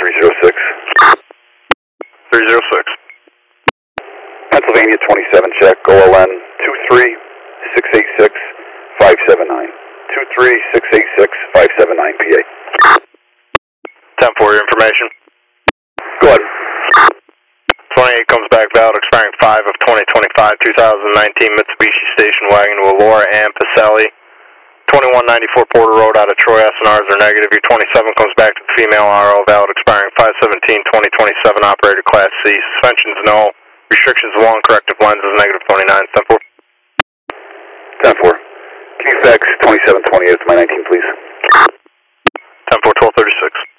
306. 306. Pennsylvania 27 check, OLN 23686-579. 23686-579 PA. 10-4, your information. Go ahead. 28 comes back valid, expiring 5 of 2025, 2019 Mitsubishi station wagon to Allura and Pacelli. 2194 Porter Road out of Troy, SNRs are negative. Your 27 comes back to the female RO, valid expiring 5/17/2027, operator class C. Suspensions no. Restrictions along corrective lenses, negative 29. 10-4. 10-4. Can you fax 2728 to my 19, please? 10-4, 1236.